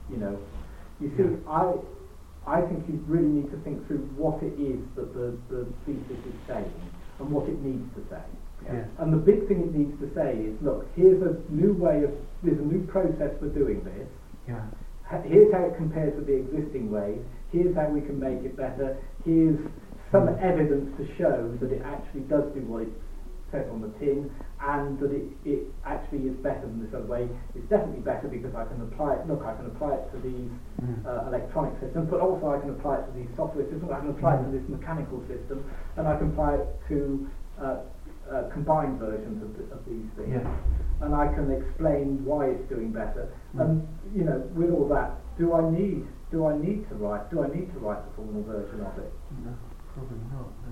you see, I think you really need to think through what it is that the thesis is saying and what it needs to say. Yeah. And the big thing it needs to say is, look, there's a new process for doing this. Yeah. Here's how it compares with the existing ways. Here's how we can make it better. Here's some evidence to show that it actually does do what it says on the tin, and that it actually is better than this other way. It's definitely better because I can apply it. Look, I can apply it to these electronic systems, but also I can apply it to these software systems. I can apply it to this mechanical system, and I can apply it to combined versions of these things. Yeah. And I can explain why it's doing better. And with all that, do I need to write the formal version of it? No, probably not. No.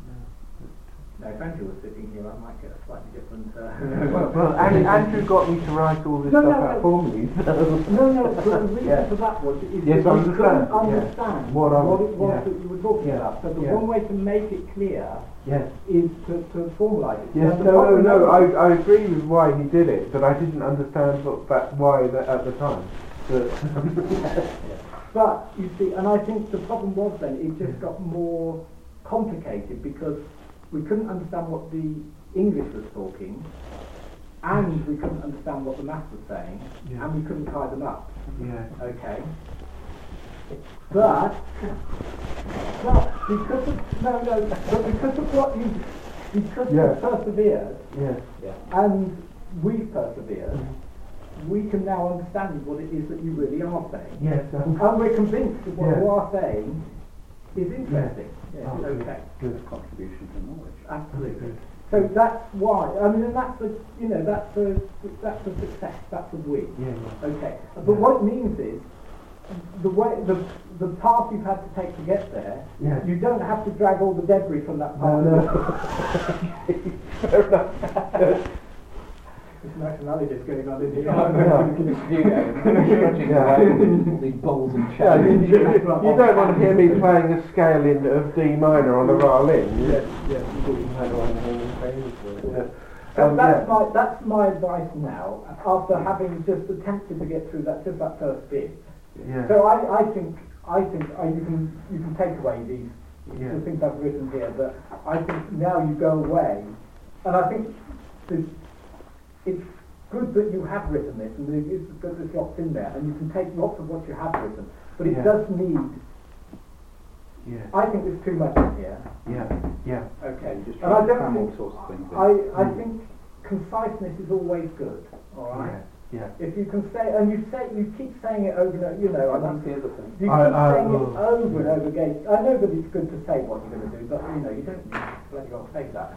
Now, if Andrew was sitting here, I might get a slightly different. Well, Andrew got me to write all this stuff out formally. No, but the reason for that was that you couldn't understand what it was that you were talking about. So the one way to make it clear is to formalise it. Yes, no, I agree with why he did it, but I didn't understand why at the time. But you see, and I think the problem was then it just got more complicated because we couldn't understand what the English was talking, and we couldn't understand what the maths was saying, and we couldn't tie them up. Yeah. Okay. But because you persevered, and we've persevered, we can now understand what it is that you really are saying. Yes. And we're convinced that what you are saying is interesting. Yeah. Okay. Good contribution to knowledge. Absolutely. So that's why. I mean, and that's a success. That's a win. Yeah. Okay. But what it means is the path you've had to take to get there. Yeah. You don't have to drag all the debris from that path. No. Fair enough. This nationality going on in here. These bowls and You chairs. don't want to hear me playing a scale of D minor on a violin. Yes. That's my advice now, after having just attempted to get through that first bit. Yeah. So I think you can take away the things I've written here, but I think now you go away, and I think it's good that you have written this, and there's lots in there, and you can take lots of what you have written, but it does need. Yeah. I think there's too much in here. Yeah. Okay. Just and I don't cram all think sorts of things in. I think conciseness is always good. All right. Yeah. If you can say, and you keep saying it over and over, And that's the other thing. You keep saying it over and over again. I know that it's good to say what you're going to do, but you don't need to bloody well say that.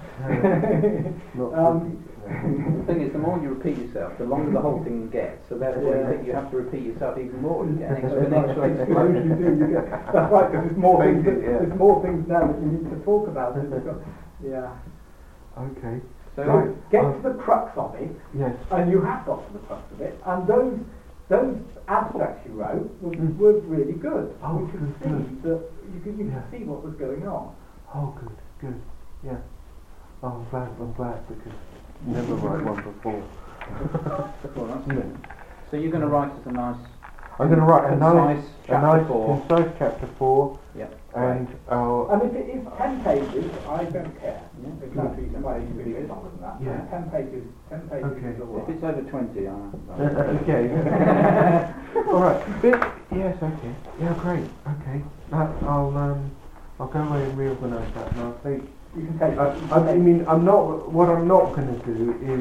The thing is, the more you repeat yourself, the longer the whole thing gets. So therefore, you think you have to repeat yourself even more. You get an exponential explosion. You do. That's right, because there's more things. There's more things now that you need to talk about. Yeah. Okay. So get to the crux of it, and you have got to the crux of it, and those abstracts you wrote were really good. Oh, you could see that you could see what was going on. Oh, good. Yeah. Oh, I'm glad because never write one before. Well, that's good. So you're going to write us a nice I'm going to write a nice chapter 4. concise chapter 4. Yep. And I'll. And if it is 10 pages, I don't care. Yeah. Exactly, you might even be a bit longer than that. Yeah. 10 pages Okay. is all If right. it's over 20, Okay. All right. But, yes. Okay. Yeah. Great. Okay. I'll go away and reorganise that, and I'll take. You can take I mean, I'm not. What I'm not going to do is.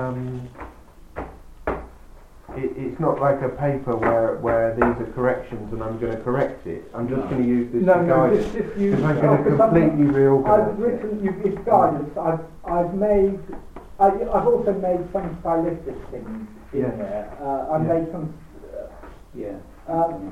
It's not like a paper where these are corrections and I'm going to correct it. I'm just going to use this as guidance because I'm going to completely reorganise. I've written. It's guidance. I've also made some stylistic things in there. I've made some. Yeah. I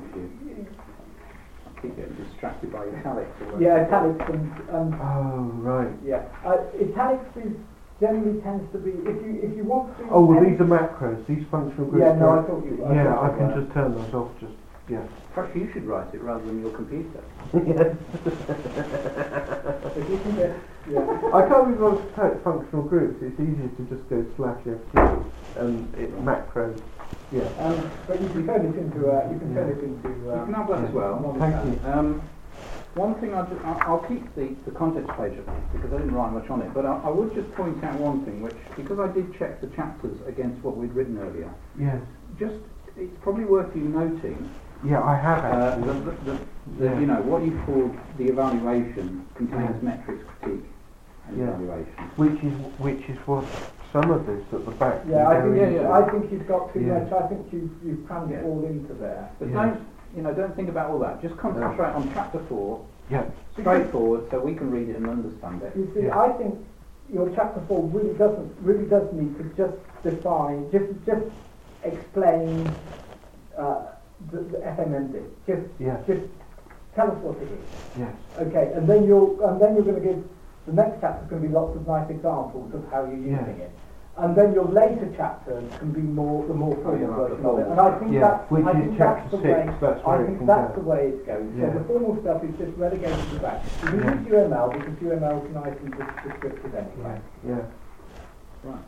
keep getting distracted by italics. Italics and. Oh right. Yeah. Italics is. Generally tends to be if you want to. Oh well, these are macros. These functional groups. Yeah, no, I thought you. I can just turn those off. Perhaps you should write it rather than your computer. Yes. If you can get, I can't even want to type functional groups. It's easier to just go /FT and it's macros. Yeah. But you can turn it into. You can turn it into. You can have that as well. Thank you. One thing I'll keep the context page because I didn't write much on it, but I would just point out one thing, which because I did check the chapters against what we'd written earlier. Yes. Just it's probably worth you noting. Yeah, I have actually. You know what you called the evaluation contains metrics, critique, and evaluation. Which is what some of this at the back. Yeah, I think you've got too much. I think you've crammed it all into there. But don't think about all that. Just concentrate on chapter 4. Yeah. Straightforward, so we can read it and understand it. You see, I think your chapter 4 really does need to just define, just explain the FMMD. Just tell us what it is. Yes. Okay, and then you're going to give the next chapter going to be lots of nice examples of how you're using it. And then your later chapters can be the more formal version of it. And I think that's the way. I think that's the way it goes. So the formal stuff is just relegated to the back. You can use UML because UML is nice and descriptive anyway. Yeah. Right.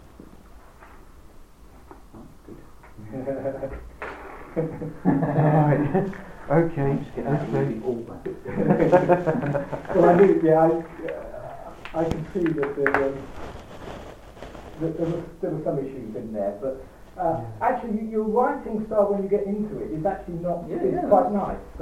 Right. Okay. Well, I can see that there were some issues in there, but actually your writing style when you get into it is actually quite nice. So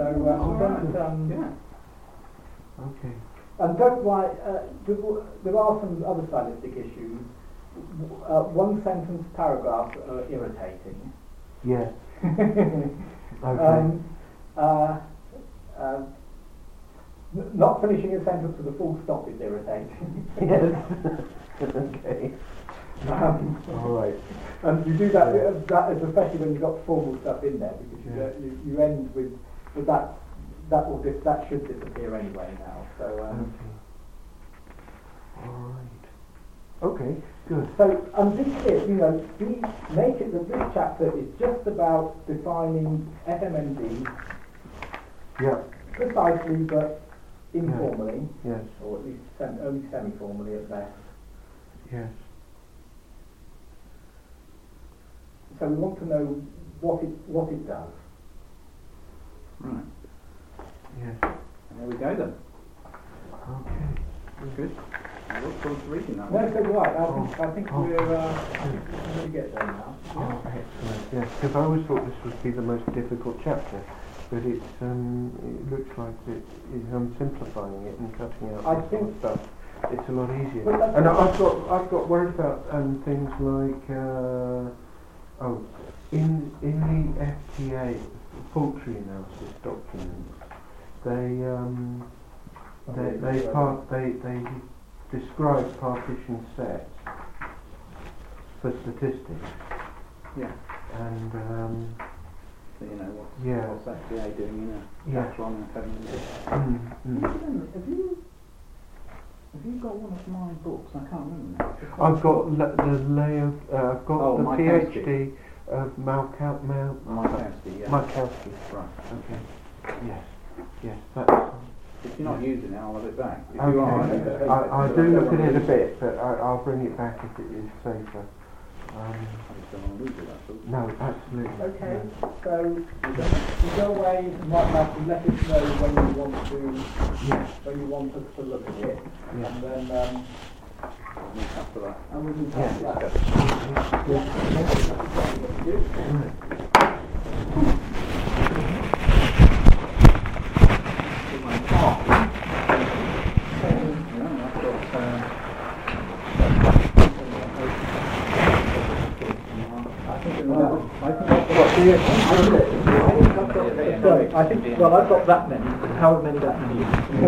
Okay. And don't write. There are some other stylistic issues. One sentence paragraphs are irritating. Yes. Okay. Not finishing a sentence with a full stop is irritating. Yes. Okay. All right. And you do that is especially when you've got formal stuff in there because you end with that should disappear anyway now. So. All right. Okay. Good. So this is make it that this chapter is just about defining FMMD. Yeah. Precisely, but informally. Yes. Or at least only semi-formally at best. Yes. So we want to know what it does. Right. Yes. And there we go then. Okay. Good. I look forward to reading that. No, so right. I think we're going to get there now. Oh, excellent. Yes, because I always thought this would be the most difficult chapter, but it looks like I'm simplifying it and cutting out some stuff. It's a lot easier. And I've got worried about things like in the FTA poultry analysis documents, they describe partition sets for statistics. Yeah. And So you know what's FTA doing in a Gatron and Have you got one of my books? I can't remember now. I've got I've got the Markowski. PhD of Markowski, yeah. Markowski. Right. Okay. Yes, that's. If you're not using it, I'll have it back. If Okay. you are, I do look at it a bit, but I'll bring it back if it is safer. No, absolutely. Okay, so you go away and let us know when you want to, when you want us to look at it, and then after that. And we'll move after that. Sorry, I think, well, I've got that many. How many that many?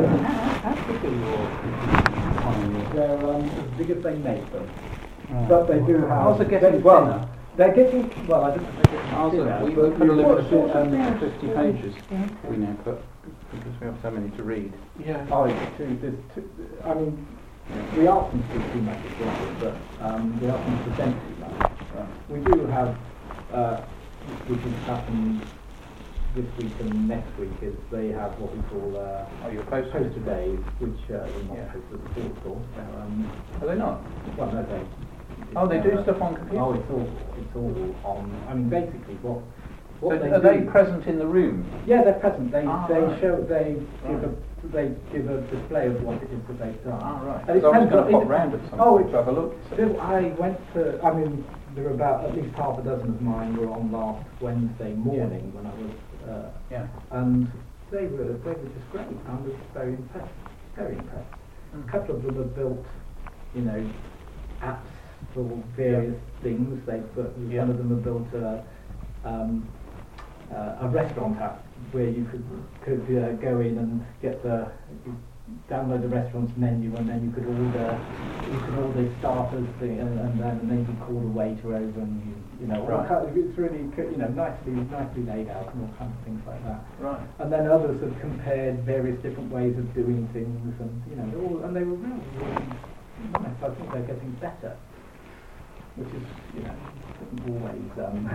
They're as big as they make them. But they do have... Ours are getting thinner. They're getting... Well, I don't know if they're getting Ours thinner. are, we put a limit of 50 pages. We now put, because we have so many to read. Yeah. Oh, there's two, I mean, the art can speak too much as well, but the art can present too much. We do have, which has happened this week and next week, is they have what we call your poster days, which are not posted at all, of course. Are they not? Well, no, they... They do stuff on computer? Oh, it's all on... I mean, basically, what So they are do... they present in the room? Yeah, they're present. They right. show... They give a display of what it is that they've done. Right. And it So I was depends going on- to pop round at some Oh, point to have a look. I went to... I mean, there were about at least half a dozen of mine were on last Wednesday morning when I was... And they were just great. I was very impressed. Very impressed. A couple of them have built, apps for various things. One of them have built a restaurant app where you could go in and download the restaurant's menu, and then you could order starters and then you call the waiter over, and it's really nicely laid out and all kinds of things like that. Right. And then others have compared various different ways of doing things, and they were really, really nice. I think they're getting better, which is always